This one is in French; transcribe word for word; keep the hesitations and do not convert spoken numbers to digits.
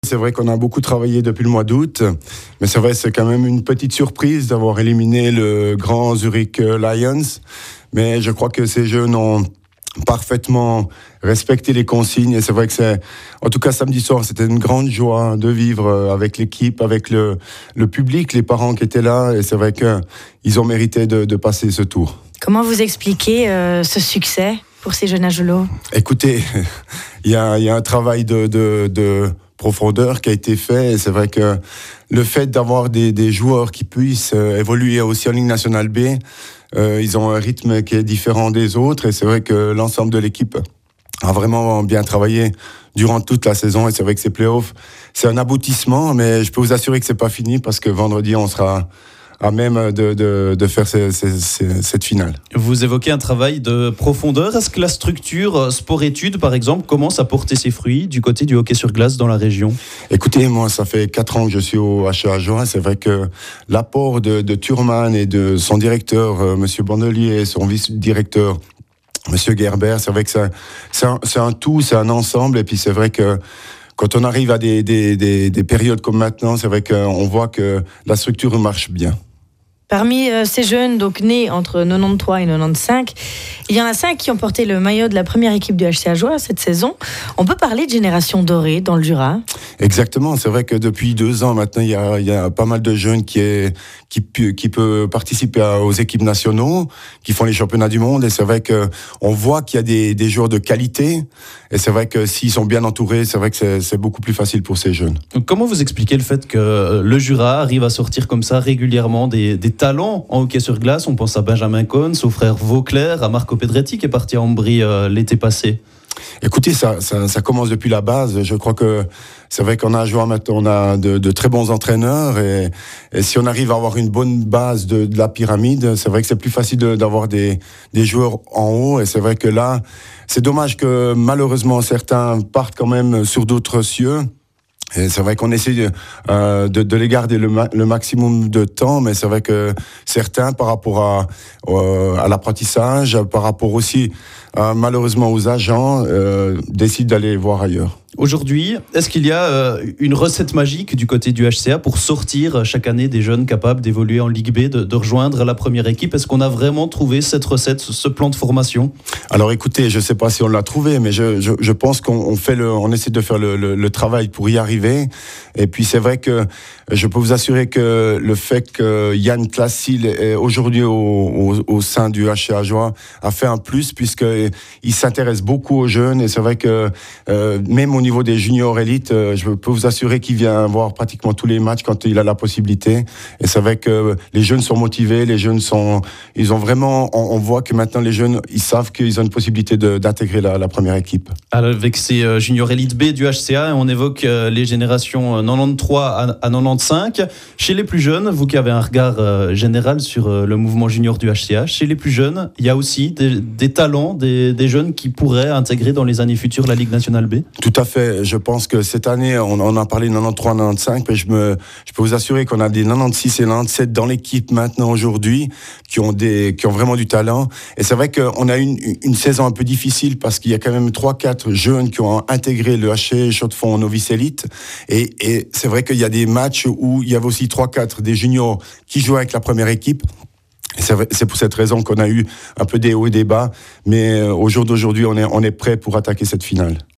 C'est vrai qu'on a beaucoup travaillé depuis le mois d'août, mais c'est vrai c'est quand même une petite surprise d'avoir éliminé le grand Zurich Lions. Mais je crois que ces jeunes ont parfaitement respecté les consignes et c'est vrai que c'est, en tout cas samedi soir, c'était une grande joie de vivre avec l'équipe, avec le, le public, les parents qui étaient là et c'est vrai qu'ils ont mérité de, de passer ce tour. Comment vous expliquez euh, ce succès pour ces jeunes Agelots ? Écoutez, il y a, y a un travail de, de, de profondeur qui a été fait et c'est vrai que le fait d'avoir des, des joueurs qui puissent évoluer aussi en Ligue nationale B, euh, ils ont un rythme qui est différent des autres et c'est vrai que l'ensemble de l'équipe a vraiment bien travaillé durant toute la saison et c'est vrai que ces playoffs, c'est un aboutissement, mais je peux vous assurer que c'est pas fini parce que vendredi on sera à même de, de, de faire ces, ces, ces, cette finale. Vous évoquez un travail de profondeur. Est-ce que la structure sport-études, par exemple, commence à porter ses fruits du côté du hockey sur glace dans la région ? Écoutez, moi, ça fait quatre ans que je suis au H C A Ajoie. C'est vrai que l'apport de, de Thurman et de son directeur, euh, M. Bandelier, et son vice-directeur, M. Gerber, c'est vrai que c'est, c'est, un, c'est un tout, c'est un ensemble. Et puis c'est vrai que quand on arrive à des, des, des, des périodes comme maintenant, c'est vrai qu'on voit que la structure marche bien. Parmi euh, ces jeunes, donc nés entre quatre-vingt-treize et quatre-vingt-quinze, il y en a cinq qui ont porté le maillot de la première équipe du H C Ajoie cette saison. On peut parler de génération dorée dans le Jura ? Exactement, c'est vrai que depuis deux ans maintenant, il y a, il y a pas mal de jeunes qui, est, qui, qui peuvent participer aux équipes nationaux, qui font les championnats du monde. Et c'est vrai qu'on voit qu'il y a des, des joueurs de qualité. Et c'est vrai que s'ils sont bien entourés, c'est vrai que c'est, c'est beaucoup plus facile pour ces jeunes. Comment vous expliquez le fait que le Jura arrive à sortir comme ça régulièrement des, des talents en hockey sur glace ? On pense à Benjamin Cohn, au frère Vauclair, à Marco Pedretti qui est parti à Ambry euh, l'été passé. Écoutez, ça, ça, ça commence depuis la base. Je crois que c'est vrai qu'on a joué maintenant, on a de, de très bons entraîneurs et, et si on arrive à avoir une bonne base de, de la pyramide, c'est vrai que c'est plus facile de, d'avoir des, des joueurs en haut. Et c'est vrai que là, c'est dommage que malheureusement certains partent quand même sur d'autres cieux. Et c'est vrai qu'on essaie de, euh, de, de les garder le, ma- le maximum de temps, mais c'est vrai que certains, par rapport à, euh, à l'apprentissage, par rapport aussi euh, malheureusement aux agents, euh, décident d'aller voir ailleurs. Aujourd'hui, est-ce qu'il y a euh, une recette magique du côté du H C A pour sortir chaque année des jeunes capables d'évoluer en Ligue B, de, de rejoindre la première équipe ? Est-ce qu'on a vraiment trouvé cette recette, ce plan de formation ? Alors écoutez, je ne sais pas si on l'a trouvé, mais je, je, je pense qu'on on fait le, on essaie de faire le, le, le travail pour y arriver. Et puis c'est vrai que je peux vous assurer que le fait que Yann Classil est aujourd'hui au, au, au sein du H C A Ajoie a fait un plus puisqu'il s'intéresse beaucoup aux jeunes. Et c'est vrai que euh, même au Au niveau des juniors élites, euh, je peux vous assurer qu'il vient voir pratiquement tous les matchs quand il a la possibilité. Et c'est vrai que les jeunes sont motivés, les jeunes sont, ils ont vraiment, on, on voit que maintenant les jeunes, ils savent qu'ils ont une possibilité de, d'intégrer la, la première équipe. Alors, avec ces euh, juniors élites B du H C A, on évoque euh, les générations euh, quatre-vingt-treize à, à quatre-vingt-quinze. Chez les plus jeunes, vous qui avez un regard euh, général sur euh, le mouvement junior du H C A, chez les plus jeunes, il y a aussi des, des talents, des, des jeunes qui pourraient intégrer dans les années futures la Ligue nationale B. Tout à fait. Je pense que cette année, on, on a parlé de quatre-vingt-treize quatre-vingt-quinze, mais je, me, je peux vous assurer qu'on a des quatre-vingt-seize et quatre-vingt-dix-sept dans l'équipe maintenant aujourd'hui qui ont, des, qui ont vraiment du talent. Et c'est vrai qu'on a eu une, une saison un peu difficile parce qu'il y a quand même trois quatre jeunes qui ont intégré le H C Chaux-de-Fonds Novice Elite. Et, et c'est vrai qu'il y a des matchs où il y avait aussi trois quatre des juniors qui jouaient avec la première équipe. C'est, vrai, c'est pour cette raison qu'on a eu un peu des hauts et des bas. Mais au jour d'aujourd'hui, on est, on est prêt pour attaquer cette finale.